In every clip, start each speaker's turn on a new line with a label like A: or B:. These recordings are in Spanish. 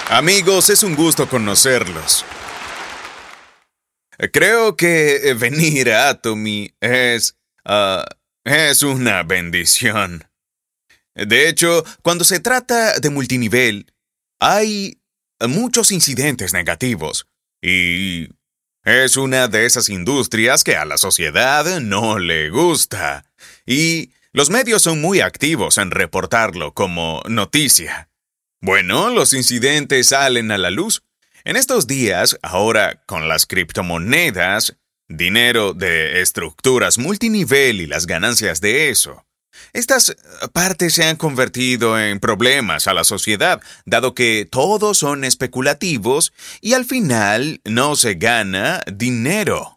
A: Amigos, es un gusto conocerlos. Creo que venir a Atomy es una bendición. De hecho, cuando se trata de multinivel, hay muchos incidentes negativos y es una de esas industrias que a la sociedad no le gusta. Y los medios son muy activos en reportarlo como noticia. Bueno, los incidentes salen a la luz. En estos días, ahora con las criptomonedas, dinero de estructuras multinivel y las ganancias de eso, estas partes se han convertido en problemas a la sociedad, dado que todos son especulativos y al final no se gana dinero.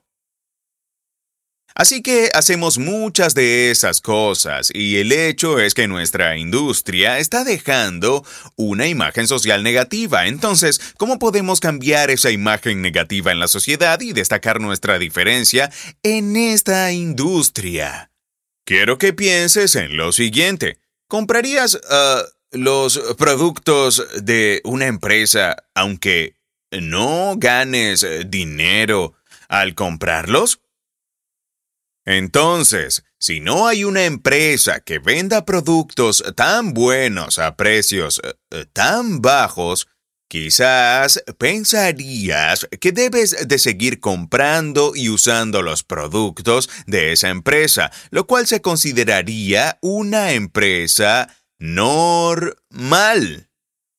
A: Así que hacemos muchas de esas cosas y el hecho es que nuestra industria está dejando una imagen social negativa. Entonces, ¿cómo podemos cambiar esa imagen negativa en la sociedad y destacar nuestra diferencia en esta industria? Quiero que pienses en lo siguiente. ¿Comprarías los productos de una empresa aunque no ganes dinero al comprarlos? Entonces, si no hay una empresa que venda productos tan buenos a precios tan bajos, quizás pensarías que debes de seguir comprando y usando los productos de esa empresa, lo cual se consideraría una empresa normal.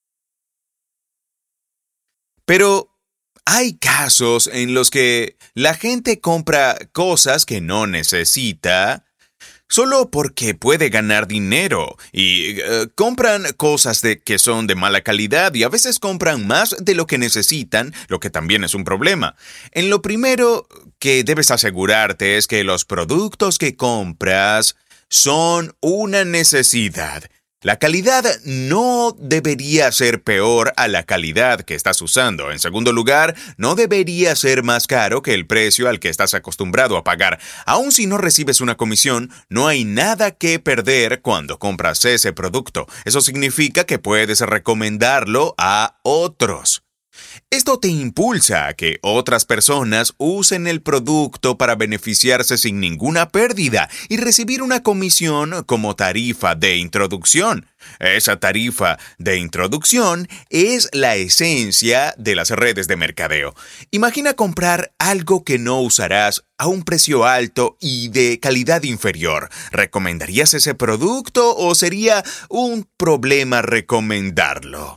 A: Pero hay casos en los que la gente compra cosas que no necesita solo porque puede ganar dinero y compran cosas que son de mala calidad y a veces compran más de lo que necesitan, lo que también es un problema. En lo primero que debes asegurarte es que los productos que compras son una necesidad. La calidad no debería ser peor a la calidad que estás usando. En segundo lugar, no debería ser más caro que el precio al que estás acostumbrado a pagar. Aun si no recibes una comisión, no hay nada que perder cuando compras ese producto. Eso significa que puedes recomendarlo a otros. Esto te impulsa a que otras personas usen el producto para beneficiarse sin ninguna pérdida y recibir una comisión como tarifa de introducción. Esa tarifa de introducción es la esencia de las redes de mercadeo. Imagina comprar algo que no usarás a un precio alto y de calidad inferior. ¿Recomendarías ese producto o sería un problema recomendarlo?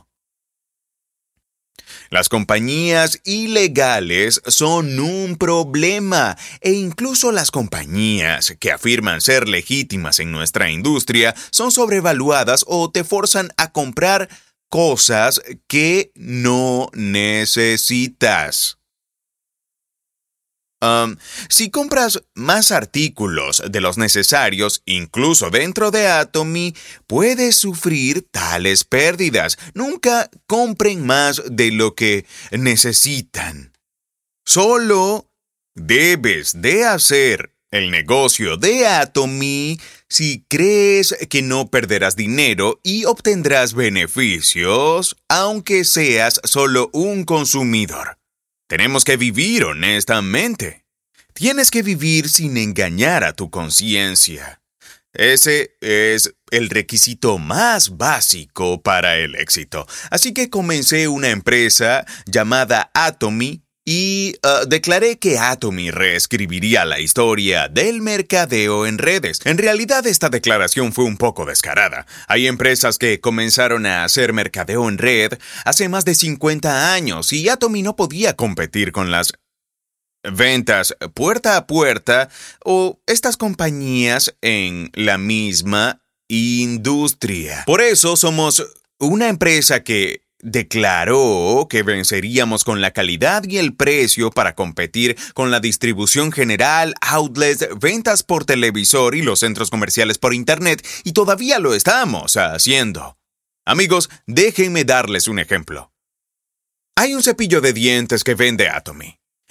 A: Las compañías ilegales son un problema e incluso las compañías que afirman ser legítimas en nuestra industria son sobrevaluadas o te forzan a comprar cosas que no necesitas. Si compras más artículos de los necesarios, incluso dentro de Atomy, puedes sufrir tales pérdidas. Nunca compren más de lo que necesitan. Solo debes de hacer el negocio de Atomy si crees que no perderás dinero y obtendrás beneficios, aunque seas solo un consumidor. Tenemos que vivir honestamente. Tienes que vivir sin engañar a tu conciencia. Ese es el requisito más básico para el éxito. Así que comencé una empresa llamada Atomy y declaré que Atomy reescribiría la historia del mercadeo en redes. En realidad, esta declaración fue un poco descarada. Hay empresas que comenzaron a hacer mercadeo en red hace más de 50 años y Atomy no podía competir con las ventas puerta a puerta o estas compañías en la misma industria. Por eso somos una empresa que declaró que venceríamos con la calidad y el precio para competir con la distribución general, outlets, ventas por televisor y los centros comerciales por internet, y todavía lo estamos haciendo. Amigos, déjenme darles un ejemplo. Hay un cepillo de dientes que vende Atomy.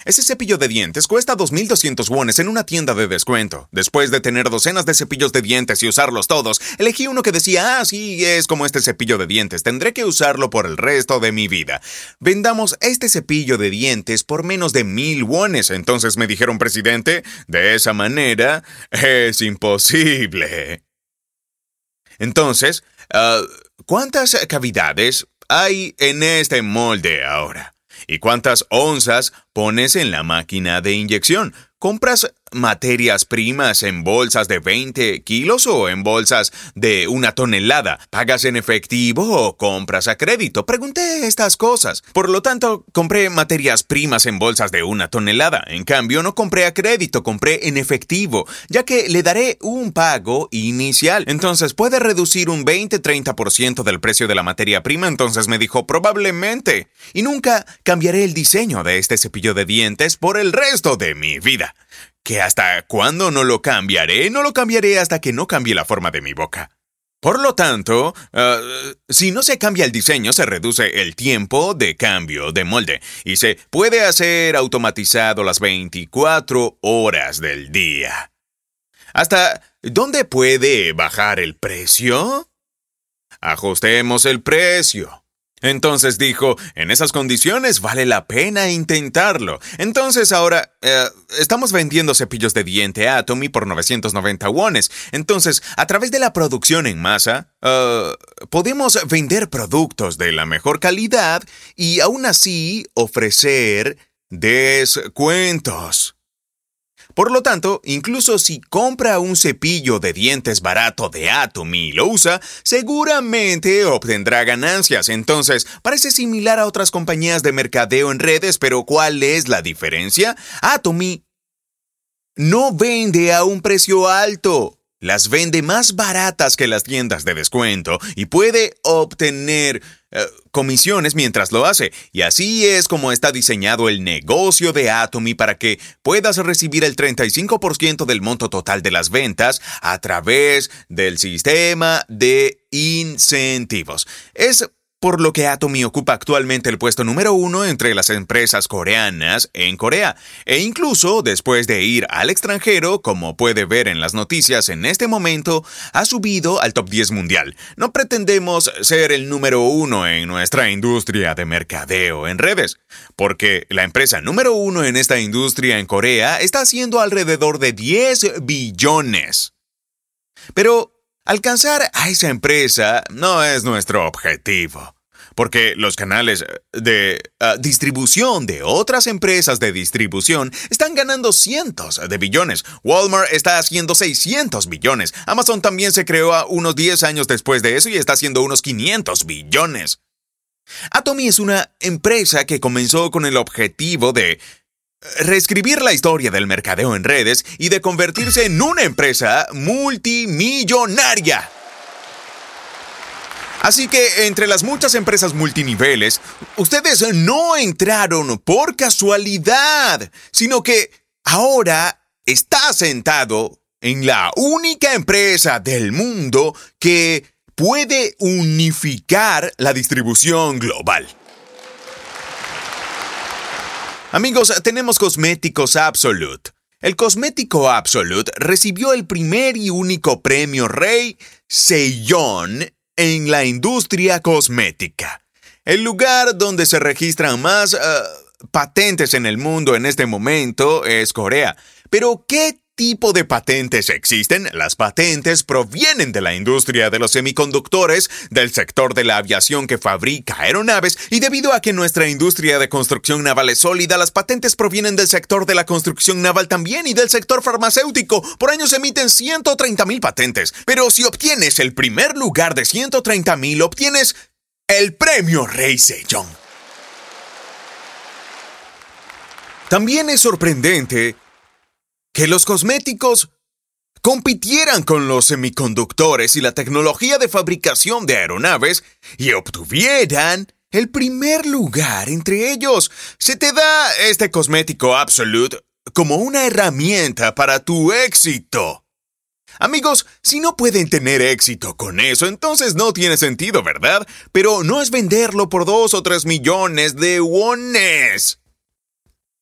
A: Ese cepillo de dientes cuesta 2.200 wones en una tienda de descuento. Después de tener docenas de cepillos de dientes y usarlos todos, elegí uno que decía, sí, es como este cepillo de dientes, tendré que usarlo por el resto de mi vida. Vendamos este cepillo de dientes por menos de 1.000 wones. Entonces me dijeron, presidente, de esa manera es imposible. Entonces, ¿cuántas cavidades hay en este molde ahora? ¿Y cuántas onzas pones en la máquina de inyección? ¿Compras materias primas en bolsas de 20 kilos o en bolsas de 1 tonelada? ¿Pagas en efectivo o compras a crédito? Pregunté estas cosas. Por lo tanto, compré materias primas en bolsas de 1 tonelada. En cambio, no compré a crédito, compré en efectivo, ya que le daré un pago inicial. Entonces, ¿puede reducir un 20-30% del precio de la materia prima? Entonces me dijo, probablemente. Y nunca cambiaré el diseño de este cepillo de dientes por el resto de mi vida. ¿Que hasta cuándo no lo cambiaré? No lo cambiaré hasta que no cambie la forma de mi boca. Por lo tanto, si no se cambia el diseño, se reduce el tiempo de cambio de molde y se puede hacer automatizado las 24 horas del día. ¿Hasta dónde puede bajar el precio? Ajustemos el precio. Entonces dijo, en esas condiciones vale la pena intentarlo. Entonces ahora estamos vendiendo cepillos de diente Atomy por 990 wones. Entonces, a través de la producción en masa, podemos vender productos de la mejor calidad y aún así ofrecer descuentos. Por lo tanto, incluso si compra un cepillo de dientes barato de Atomy y lo usa, seguramente obtendrá ganancias. Entonces, parece similar a otras compañías de mercadeo en redes, pero ¿cuál es la diferencia? Atomy no vende a un precio alto. Las vende más baratas que las tiendas de descuento y puede obtener comisiones mientras lo hace. Y así es como está diseñado el negocio de Atomy para que puedas recibir el 35% del monto total de las ventas a través del sistema de incentivos. Es por lo que Atomy ocupa actualmente el puesto número 1 entre las empresas coreanas en Corea. E incluso, después de ir al extranjero, como puede ver en las noticias en este momento, ha subido al top 10 mundial. No pretendemos ser el número 1 en nuestra industria de mercadeo en redes, porque la empresa número 1 en esta industria en Corea está haciendo alrededor de 10 billones. Pero alcanzar a esa empresa no es nuestro objetivo, porque los canales de distribución de otras empresas de distribución están ganando cientos de billones. Walmart está haciendo 600 billones. Amazon también se creó unos 10 años después de eso y está haciendo unos 500 billones. Atomy es una empresa que comenzó con el objetivo de reescribir la historia del mercadeo en redes y de convertirse en una empresa multimillonaria. Así que entre las muchas empresas multiniveles, ustedes no entraron por casualidad, sino que ahora está sentado en la única empresa del mundo que puede unificar la distribución global. Amigos, tenemos Cosméticos Absolute. El Cosmético Absolute recibió el primer y único premio Rey Sejong en la industria cosmética. El lugar donde se registran más patentes en el mundo en este momento es Corea. Pero, ¿qué tipo de patentes existen? Las patentes provienen de la industria de los semiconductores, del sector de la aviación que fabrica aeronaves, y debido a que nuestra industria de construcción naval es sólida, las patentes provienen del sector de la construcción naval también y del sector farmacéutico. Por año se emiten 130,000 patentes, pero si obtienes el primer lugar de 130,000, obtienes el premio Rey Sejong. También es sorprendente que los cosméticos compitieran con los semiconductores y la tecnología de fabricación de aeronaves y obtuvieran el primer lugar entre ellos. Se te da este Cosmético Absolute como una herramienta para tu éxito. Amigos, si no pueden tener éxito con eso, entonces no tiene sentido, ¿verdad? Pero no es venderlo por 2 o 3 millones de wones.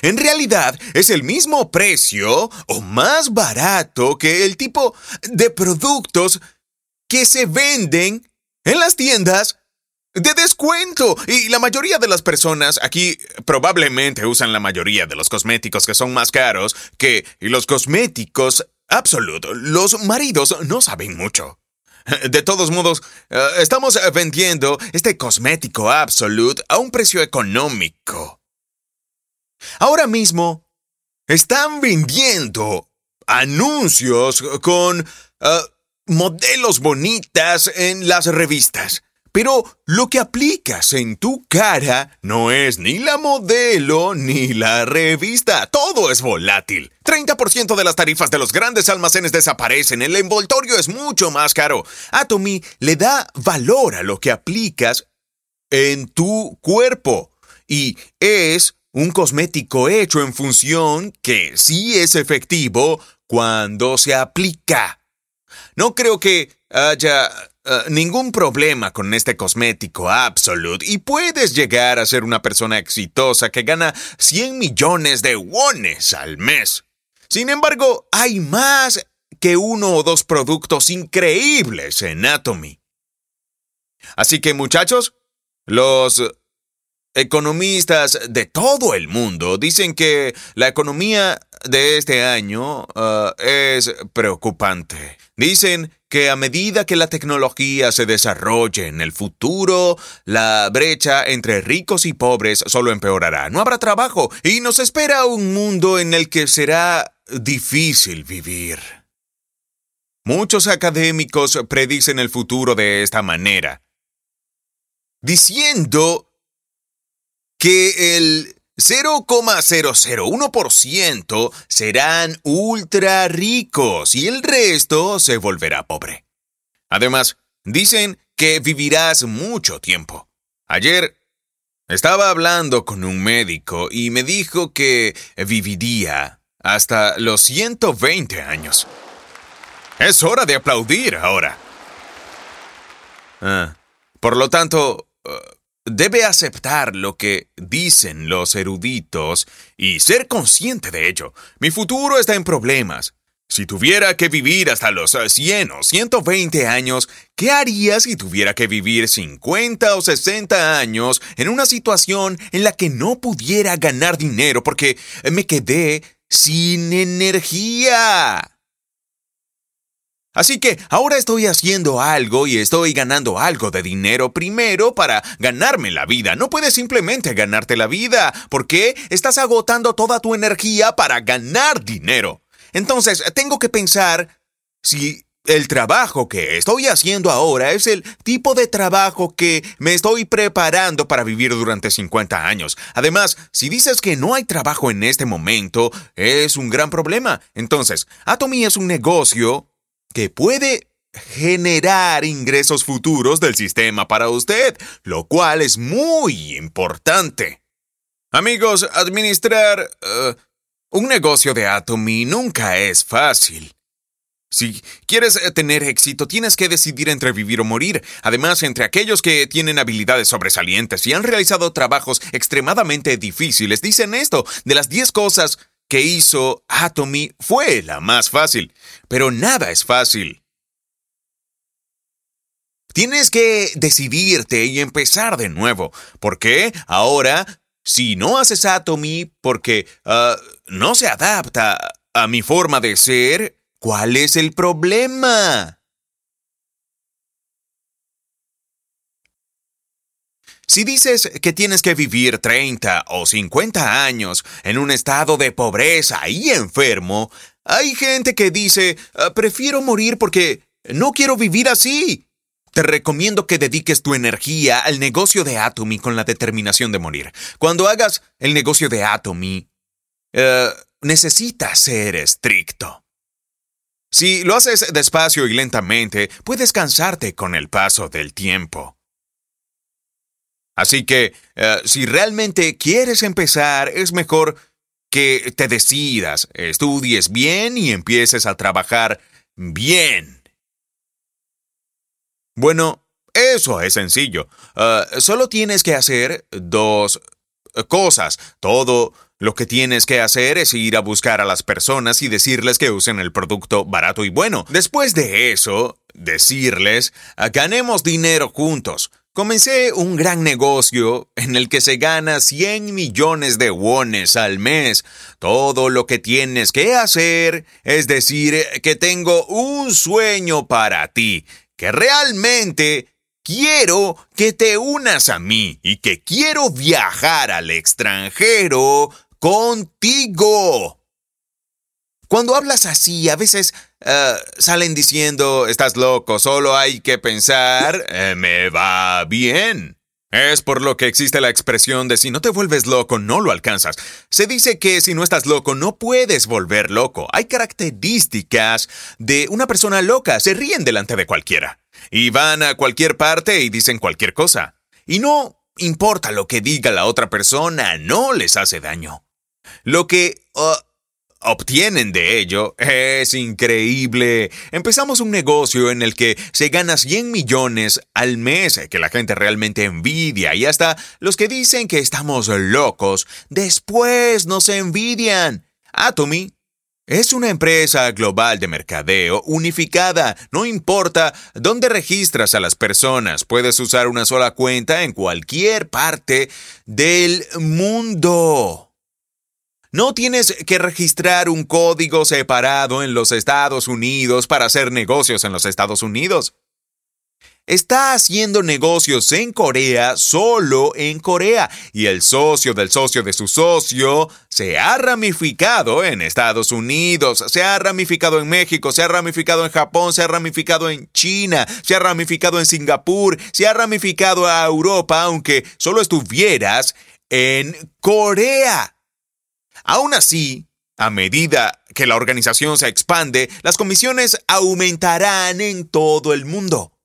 A: En realidad, es el mismo precio o más barato que el tipo de productos que se venden en las tiendas de descuento. Y la mayoría de las personas aquí probablemente usan la mayoría de los cosméticos que son más caros que los cosméticos Absolute. Los maridos no saben mucho. De todos modos, estamos vendiendo este cosmético Absolute a un precio económico. Ahora mismo, están vendiendo anuncios con modelos bonitas en las revistas. Pero lo que aplicas en tu cara no es ni la modelo ni la revista. Todo es volátil. 30% de las tarifas de los grandes almacenes desaparecen. El envoltorio es mucho más caro. Atomy le da valor a lo que aplicas en tu cuerpo. Y es un cosmético hecho en función que sí es efectivo cuando se aplica. No creo que haya ningún problema con este cosmético Absolute y puedes llegar a ser una persona exitosa que gana 100 millones de wones al mes. Sin embargo, hay más que 1 o 2 productos increíbles en Atomy. Así que, muchachos, los economistas de todo el mundo dicen que la economía de este año es preocupante. Dicen que a medida que la tecnología se desarrolle en el futuro, la brecha entre ricos y pobres solo empeorará. No habrá trabajo y nos espera un mundo en el que será difícil vivir. Muchos académicos predicen el futuro de esta manera, diciendo que el 0,001% serán ultra ricos y el resto se volverá pobre. Además, dicen que vivirás mucho tiempo. Ayer estaba hablando con un médico y me dijo que viviría hasta los 120 años. Es hora de aplaudir ahora. Por lo tanto, debe aceptar lo que dicen los eruditos y ser consciente de ello. Mi futuro está en problemas. Si tuviera que vivir hasta los 100 o 120 años, ¿qué haría si tuviera que vivir 50 o 60 años en una situación en la que no pudiera ganar dinero porque me quedé sin energía? Así que ahora estoy haciendo algo y estoy ganando algo de dinero primero para ganarme la vida. No puedes simplemente ganarte la vida porque estás agotando toda tu energía para ganar dinero. Entonces, tengo que pensar si el trabajo que estoy haciendo ahora es el tipo de trabajo que me estoy preparando para vivir durante 50 años. Además, si dices que no hay trabajo en este momento, es un gran problema. Entonces, Atomy es un negocio que puede generar ingresos futuros del sistema para usted, lo cual es muy importante. Amigos, administrar un negocio de Atomy nunca es fácil. Si quieres tener éxito, tienes que decidir entre vivir o morir. Además, entre aquellos que tienen habilidades sobresalientes y han realizado trabajos extremadamente difíciles, dicen esto: de las 10 cosas que hizo Atomy fue la más fácil. Pero nada es fácil. Tienes que decidirte y empezar de nuevo. ¿Por qué? Ahora, si no haces Atomy porque no se adapta a mi forma de ser, ¿cuál es el problema? Si dices que tienes que vivir 30 o 50 años en un estado de pobreza y enfermo, hay gente que dice, prefiero morir porque no quiero vivir así. Te recomiendo que dediques tu energía al negocio de Atomy con la determinación de morir. Cuando hagas el negocio de Atomy, necesitas ser estricto. Si lo haces despacio y lentamente, puedes cansarte con el paso del tiempo. Así que, si realmente quieres empezar, es mejor que te decidas, estudies bien y empieces a trabajar bien. Bueno, eso es sencillo. Solo tienes que hacer 2 cosas. Todo Lo que tienes que hacer es ir a buscar a las personas y decirles que usen el producto barato y bueno. Después de eso, decirles, ganemos dinero juntos. Comencé un gran negocio en el que se gana 100 millones de wones al mes. Todo lo que tienes que hacer es decir que tengo un sueño para ti, que realmente quiero que te unas a mí y que quiero viajar al extranjero contigo. Cuando hablas así, a veces salen diciendo, estás loco, solo hay que pensar, me va bien. Es por lo que existe la expresión de si no te vuelves loco, no lo alcanzas. Se dice que si no estás loco, no puedes volver loco. Hay características de una persona loca, se ríen delante de cualquiera. Y van a cualquier parte y dicen cualquier cosa. Y no importa lo que diga la otra persona, no les hace daño. Lo que obtienen de ello es increíble. Empezamos un negocio en el que se gana 100 millones al mes, que la gente realmente envidia, y hasta los que dicen que estamos locos, después nos envidian. Atomy es una empresa global de mercadeo unificada. No importa dónde registras a las personas, puedes usar una sola cuenta en cualquier parte del mundo. No tienes que registrar un código separado en los Estados Unidos para hacer negocios en los Estados Unidos. Está haciendo negocios en Corea solo en Corea y el socio de su socio se ha ramificado en Estados Unidos, se ha ramificado en México, se ha ramificado en Japón, se ha ramificado en China, se ha ramificado en Singapur, se ha ramificado a Europa, aunque solo estuvieras en Corea. Aún así, a medida que la organización se expande, las comisiones aumentarán en todo el mundo.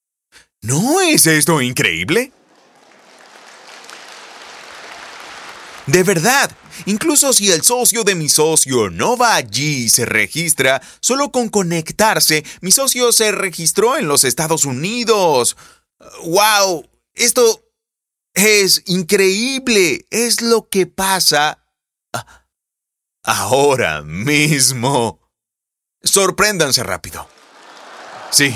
A: ¿No es esto increíble? De verdad, incluso si el socio de mi socio no va allí y se registra, solo con conectarse, mi socio se registró en los Estados Unidos. ¡Wow! Esto es increíble. Es lo que pasa ahora mismo. Sorpréndanse rápido. Sí.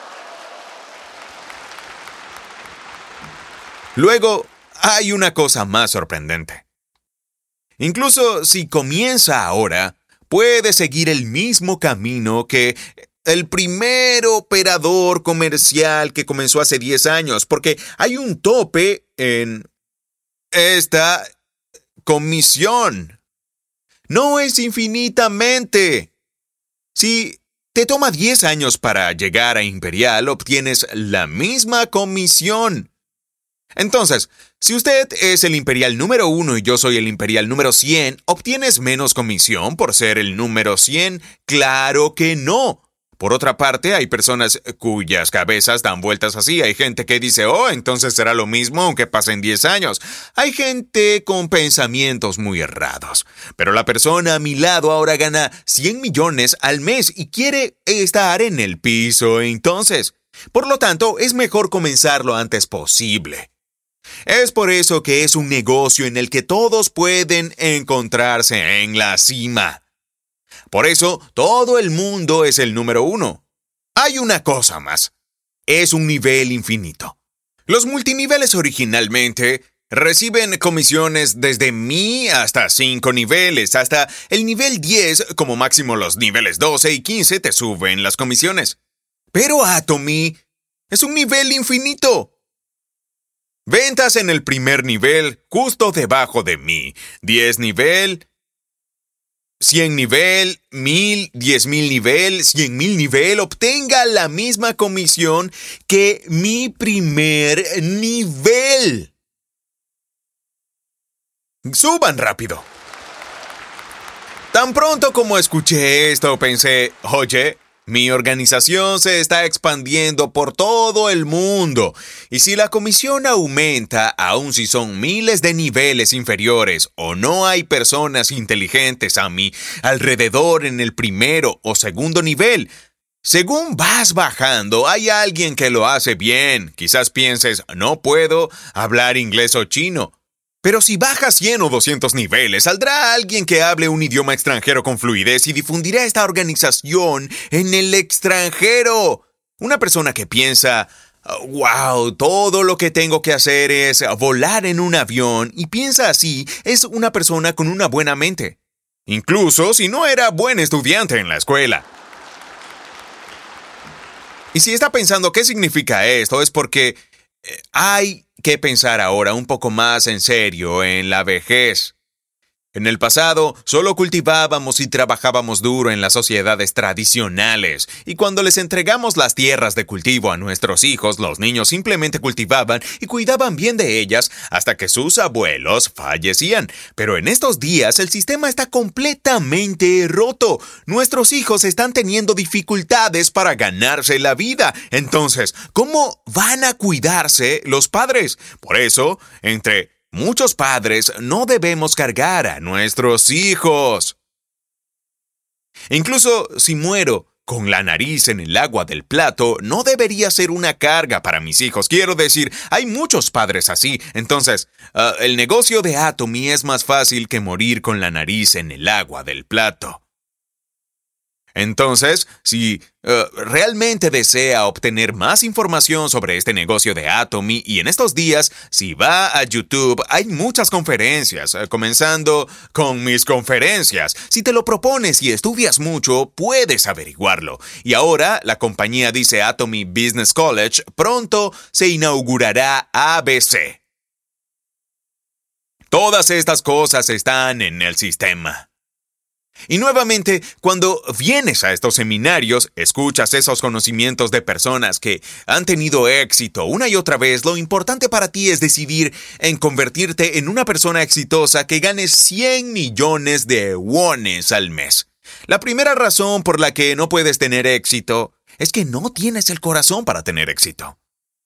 A: Luego, hay una cosa más sorprendente. Incluso si comienza ahora, puede seguir el mismo camino que el primer operador comercial que comenzó hace 10 años, porque hay un tope en esta comisión. No es infinitamente. Si te toma 10 años para llegar a Imperial, obtienes la misma comisión. Entonces, si usted es el Imperial número 1 y yo soy el Imperial número 100, ¿obtienes menos comisión por ser el número 100? ¡Claro que no! Por otra parte, hay personas cuyas cabezas dan vueltas así. Hay gente que dice, entonces será lo mismo aunque pasen 10 años. Hay gente con pensamientos muy errados. Pero la persona a mi lado ahora gana 100 millones al mes y quiere estar en el piso entonces. Por lo tanto, es mejor comenzar lo antes posible. Es por eso que es un negocio en el que todos pueden encontrarse en la cima. Por eso, todo el mundo es el número 1. Hay una cosa más. Es un nivel infinito. Los multiniveles originalmente reciben comisiones desde mi hasta 5 niveles. Hasta el nivel 10, como máximo los niveles 12 y 15, te suben las comisiones. Pero Atomy es un nivel infinito. Ventas en el primer nivel, justo debajo de mí. 10 nivel, 100 nivel, 1000, 10,000 nivel, 100,000 nivel, obtenga la misma comisión que mi primer nivel. Suban rápido. Tan pronto como escuché esto, pensé, oye, mi organización se está expandiendo por todo el mundo, y si la comisión aumenta, aun si son miles de niveles inferiores o no hay personas inteligentes a mi alrededor en el primero o segundo nivel, según vas bajando, hay alguien que lo hace bien. Quizás pienses, no puedo hablar inglés o chino. Pero si bajas 100 o 200 niveles, saldrá alguien que hable un idioma extranjero con fluidez y difundirá esta organización en el extranjero. Una persona que piensa, wow, todo lo que tengo que hacer es volar en un avión, y piensa así, es una persona con una buena mente. Incluso si no era buen estudiante en la escuela. Y si está pensando qué significa esto, es porque hay que pensar ahora un poco más en serio en la vejez. En el pasado, solo cultivábamos y trabajábamos duro en las sociedades tradicionales, y cuando les entregamos las tierras de cultivo a nuestros hijos, los niños simplemente cultivaban y cuidaban bien de ellas hasta que sus abuelos fallecían. Pero en estos días el sistema está completamente roto. Nuestros hijos están teniendo dificultades para ganarse la vida. Entonces, ¿cómo van a cuidarse los padres? Por eso, entre muchos padres no debemos cargar a nuestros hijos. Incluso si muero con la nariz en el agua del plato, no debería ser una carga para mis hijos. Quiero decir, hay muchos padres así. Entonces, el negocio de Atomy es más fácil que morir con la nariz en el agua del plato. Entonces, si realmente desea obtener más información sobre este negocio de Atomy, y en estos días, si va a YouTube, hay muchas conferencias, comenzando con mis conferencias. Si te lo propones y estudias mucho, puedes averiguarlo. Y ahora, la compañía dice Atomy Business College, pronto se inaugurará ABC. Todas estas cosas están en el sistema. Y nuevamente, cuando vienes a estos seminarios, escuchas esos conocimientos de personas que han tenido éxito una y otra vez. Lo importante para ti es decidir en convertirte en una persona exitosa que gane 100 millones de wones al mes. La primera razón por la que no puedes tener éxito es que no tienes el corazón para tener éxito.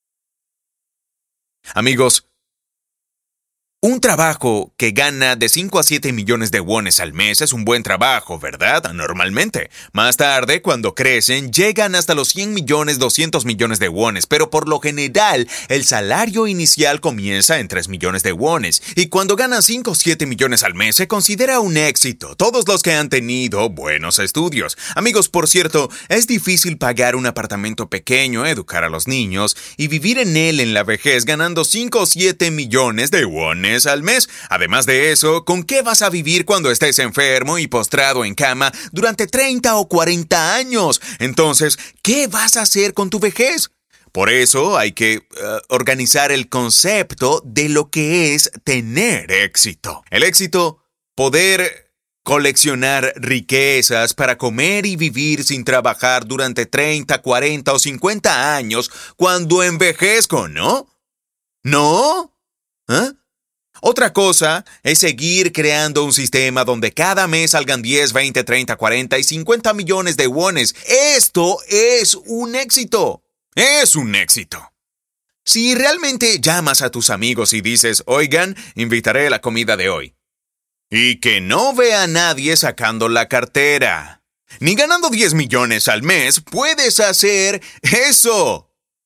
A: Amigos, un trabajo que gana de 5 a 7 millones de wones al mes es un buen trabajo, ¿verdad? Normalmente. Más tarde, cuando crecen, llegan hasta los 100 millones, 200 millones de wones, pero por lo general, el salario inicial comienza en 3 millones de wones, y cuando ganan 5 o 7 millones al mes se considera un éxito. Todos los que han tenido buenos estudios. Amigos, por cierto, es difícil pagar un apartamento pequeño, educar a los niños y vivir en él en la vejez ganando 5 o 7 millones de wones al mes. Además de eso, ¿con qué vas a vivir cuando estés enfermo y postrado en cama durante 30 o 40 años? Entonces, ¿qué vas a hacer con tu vejez? Por eso hay que organizar el concepto de lo que es tener éxito. El éxito, poder coleccionar riquezas para comer y vivir sin trabajar durante 30, 40 o 50 años cuando envejezco, ¿no? ¿No? ¿Ah? Otra cosa es seguir creando un sistema donde cada mes salgan 10, 20, 30, 40 y 50 millones de wones. Esto es un éxito. Es un éxito. Si realmente llamas a tus amigos y dices, oigan, invitaré a la comida de hoy, y que no vea a nadie sacando la cartera, ni ganando 10 millones al mes, puedes hacer eso.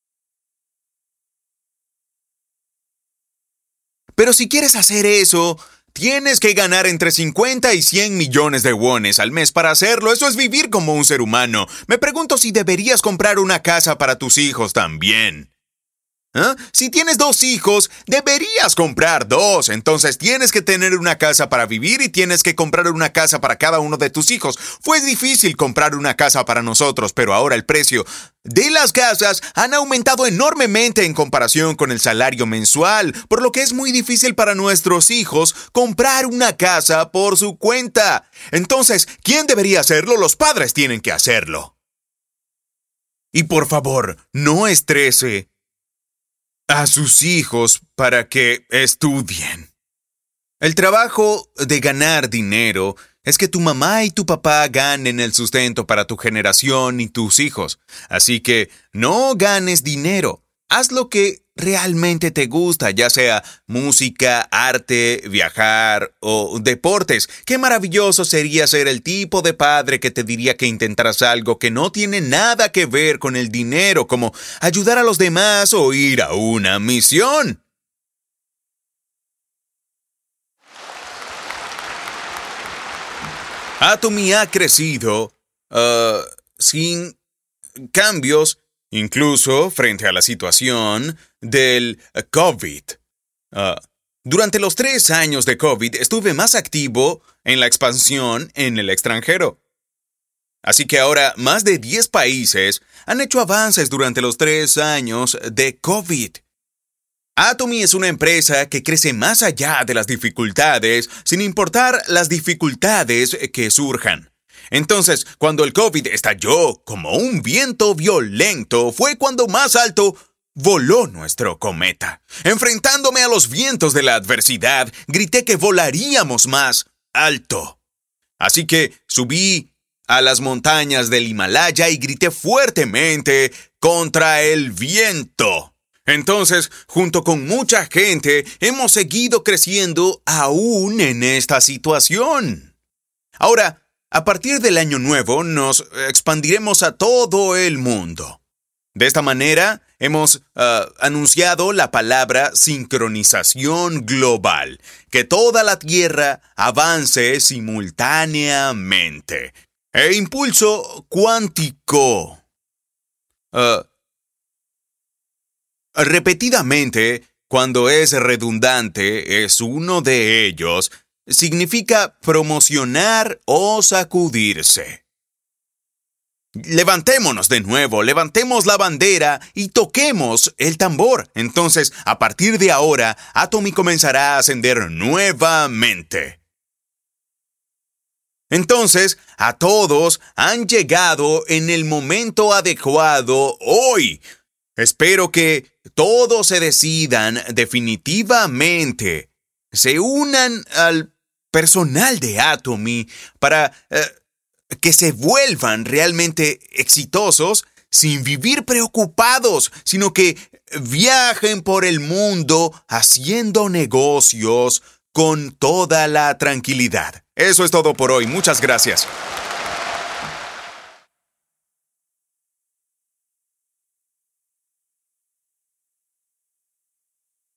A: Pero si quieres hacer eso, tienes que ganar entre 50 y 100 millones de wones al mes para hacerlo. Eso es vivir como un ser humano. Me pregunto si deberías comprar una casa para tus hijos también. ¿Ah? Si tienes 2 hijos, deberías comprar 2. Entonces tienes que tener una casa para vivir y tienes que comprar una casa para cada uno de tus hijos. Fue difícil comprar una casa para nosotros, pero ahora el precio de las casas han aumentado enormemente en comparación con el salario mensual, por lo que es muy difícil para nuestros hijos comprar una casa por su cuenta. Entonces, ¿quién debería hacerlo? Los padres tienen que hacerlo. Y por favor, no estrese a sus hijos para que estudien. El trabajo de ganar dinero es que tu mamá y tu papá ganen el sustento para tu generación y tus hijos. Así que no ganes dinero. Haz lo que realmente te gusta, ya sea música, arte, viajar o deportes. Qué maravilloso sería ser el tipo de padre que te diría que intentaras algo que no tiene nada que ver con el dinero, como ayudar a los demás o ir a una misión. Atomy ha crecido sin cambios, incluso frente a la situación del COVID. Durante los 3 años de COVID estuve más activo en la expansión en el extranjero. Así que ahora más de 10 países han hecho avances durante los 3 años de COVID. Atomy es una empresa que crece más allá de las dificultades, sin importar las dificultades que surjan. Entonces, cuando el COVID estalló como un viento violento, fue cuando más alto voló nuestro cometa. Enfrentándome a los vientos de la adversidad, grité que volaríamos más alto. Así que subí a las montañas del Himalaya y grité fuertemente contra el viento. Entonces, junto con mucha gente, hemos seguido creciendo aún en esta situación. Ahora, a partir del año nuevo, nos expandiremos a todo el mundo. De esta manera, hemos anunciado la palabra sincronización global, que toda la Tierra avance simultáneamente. E impulso cuántico. Repetidamente, cuando es redundante, es uno de ellos, significa promocionar o sacudirse. Levantémonos de nuevo, levantemos la bandera y toquemos el tambor. Entonces, a partir de ahora, Atomy comenzará a ascender nuevamente. Entonces, a todos han llegado en el momento adecuado hoy. Espero que todos se decidan definitivamente, se unan al personal de Atomy para que se vuelvan realmente exitosos sin vivir preocupados, sino que viajen por el mundo haciendo negocios con toda la tranquilidad. Eso es todo por hoy. Muchas gracias.